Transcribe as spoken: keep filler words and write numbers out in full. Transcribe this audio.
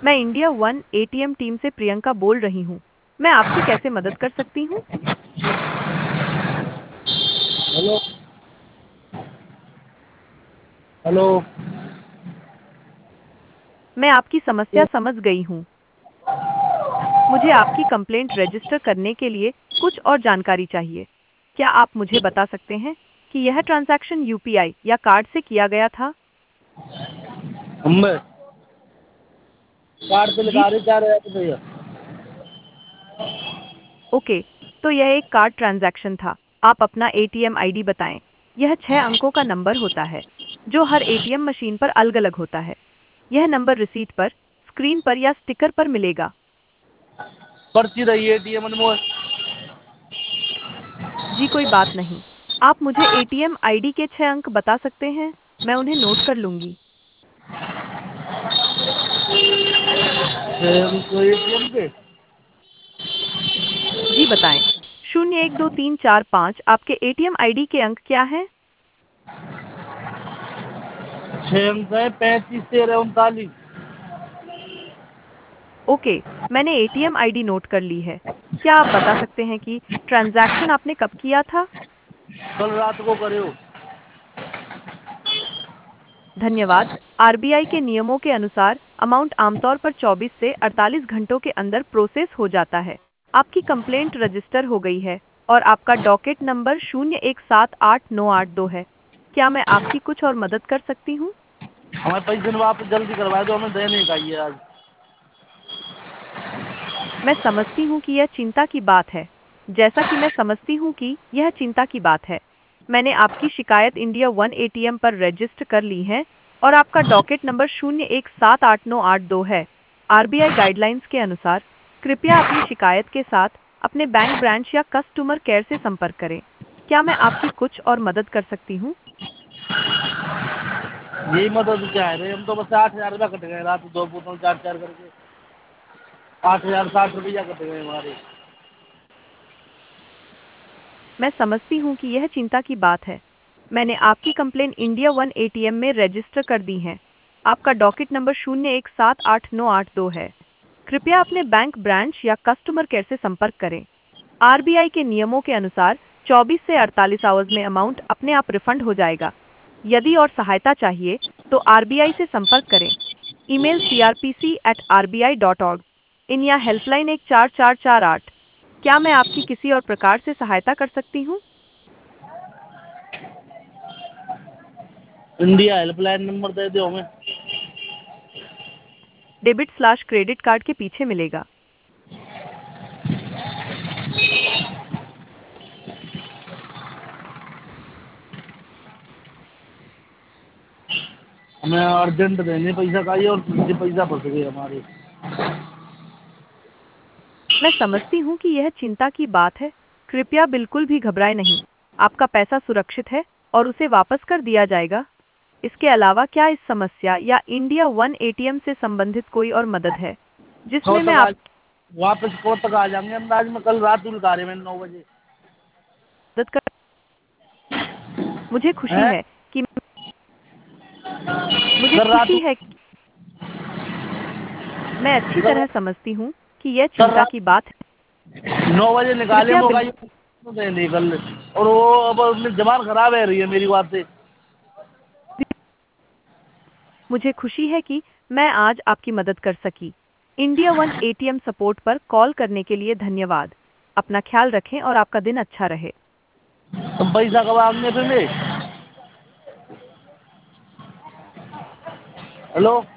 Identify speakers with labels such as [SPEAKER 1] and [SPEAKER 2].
[SPEAKER 1] मैं India one ATM team से प्रियंका बोल रही हूँ। मैं आपकी कैसे मदद कर सकती हूँ?
[SPEAKER 2] हेलो। हेलो।
[SPEAKER 1] मैं आपकी समस्या समझ गई हूँ। मुझे आपकी कंप्लेंट रजिस्टर करने के लिए कुछ और जानकारी चाहिए। क्या आप मुझे बता सकते हैं कि यह ट्रांजैक्शन यूपीआई या कार्ड से किया गया था?
[SPEAKER 2] हम कार्ड से
[SPEAKER 1] जी,
[SPEAKER 2] लगा रहे चार हजार रुपया।
[SPEAKER 1] ओके। तो यह एक कार्ड ट्रांजैक्शन था। आप अपना एटीएम आईडी बताएं। यह छह अंकों का नंबर होता है, जो हर एटीएम मशीन पर अलग-अलग होता है। यह नंबर रिसीट पर, स्क्रीन पर या स्टिकर पर मिलेगा।
[SPEAKER 2] पर्ची रही है एटीएम में।
[SPEAKER 1] जी, कोई बात नहीं। आप मुझे एटीएम आईडी के छह अंक बता सकते हैं? मैं उन्हें नोट कर लूंगी।
[SPEAKER 2] तो एटीएम के
[SPEAKER 1] जी बताएं। शून्य एक दो तीन चार पाँच आपके एटीएम आईडी के अंक क्या हैं?
[SPEAKER 2] छह अंक है, पैंतीस तेरह उनतालीस।
[SPEAKER 1] ओके, मैंने एटीएम आईडी नोट कर ली है। क्या आप बता सकते हैं कि ट्रांजैक्शन आपने कब किया था?
[SPEAKER 2] कल रात को करे हो।
[SPEAKER 1] धन्यवाद। आरबीआई के नियमों के अनुसार अमाउंट आमतौर पर चौबीस से अड़तालीस घंटों के अंदर प्रोसेस हो जाता है। आपकी कंप्लेंट रजिस्टर हो गई है और आपका डॉकेट नंबर शून्य एक सात आठ नौ आठ दो है। क्या मैं आपकी कुछ और मदद कर सकती हूँ?
[SPEAKER 2] हमें पैसे वापस जल्दी करवा दो, हमें देने का ही है आज।
[SPEAKER 1] मैं समझती हूँ कि यह चिंता की बात है। जैसा कि मैं समझती हूँ कि यह चिंता की बात है, मैंने आपकी शिकायत इंडिया वन एटीएम पर रजिस्टर कर ली है और आपका डॉकेट नंबर शून्य एक सात आठ नौ आठ दो है। आरबीआई गाइडलाइंस के अनुसार कृपया अपनी शिकायत के साथ अपने बैंक ब्रांच या कस्टमर केयर से संपर्क करें। क्या मैं आपकी कुछ और मदद कर सकती हूँ?
[SPEAKER 2] यही मदद क्या है रे, हम तो बस आठ हजार रुपया कट गए रात दो बोतल चार चार करके। आठ हजार साठ रुपया कट गए हमारे।
[SPEAKER 1] मैं समझती हूँ कि यह चिंता की बात है। मैंने आपकी कंप्लेन इंडिया वन एटीएम में रजिस्टर कर दी है। आपका डॉकेट नंबर शून्य एक सात आठ नौ आठ दो है। कृपया अपने बैंक ब्रांच या कस्टमर केयर से संपर्क करें। आरबीआई के नियमों के अनुसार चौबीस से अड़तालीस आवर्स में अमाउंट अपने आप रिफंड हो जाएगा। यदि और सहायता चाहिए तो आरबीआई से संपर्क करें। Email C R P C at R B I dot org in या हेल्पलाइन एक चार चार चार आठ। क्या मैं आपकी किसी और प्रकार से सहायता कर सकती हूँ?
[SPEAKER 2] इंडिया हेल्पलाइन नंबर दे दो हमें।
[SPEAKER 1] डेबिट स्लैश क्रेडिट कार्ड के पीछे मिलेगा।
[SPEAKER 2] हमें अर्जेंट देने पैसा चाहिए और मुझे पैसा फंस गए हमारे।
[SPEAKER 1] मैं समझती हूँ कि यह चिंता की बात है। कृपया बिल्कुल भी घबराएं नहीं। आपका पैसा सुरक्षित है और उसे वापस कर दिया जाएगा। इसके अलावा क्या इस समस्या या इंडिया वन एटीएम से संबंधित कोई और मदद है
[SPEAKER 2] कब
[SPEAKER 1] जिसमें मैं
[SPEAKER 2] तक आ
[SPEAKER 1] आपकी
[SPEAKER 2] वापस कब तक आ जाएंगे अंदाज में? कल रात उलटा रहे मैंने नौ बजे।
[SPEAKER 1] मदद कर? मुझे खुशी
[SPEAKER 2] हैं?
[SPEAKER 1] है कि मुझे
[SPEAKER 2] कल रात
[SPEAKER 1] खुशी है कि मैं अच्छी
[SPEAKER 2] कल,
[SPEAKER 1] तरह समझती हूँ कि यह
[SPEAKER 2] कल
[SPEAKER 1] चिंता
[SPEAKER 2] रात
[SPEAKER 1] की बात है।
[SPEAKER 2] नौ बजे निकाले
[SPEAKER 1] कृपया
[SPEAKER 2] मोबाइल
[SPEAKER 1] बिल्कुल
[SPEAKER 2] देने कल। और वो अब अपनी जबान खराब है रही है मेरी बात से।
[SPEAKER 1] मुझे खुशी है कि मैं आज आपकी मदद कर सकी। इंडिया वन एटीएम सपोर्ट पर कॉल करने के लिए धन्यवाद। अपना ख्याल रखें और आपका दिन अच्छा रहे।
[SPEAKER 2] तुम पैसा कब आएंगे फिर मेरे? हेलो।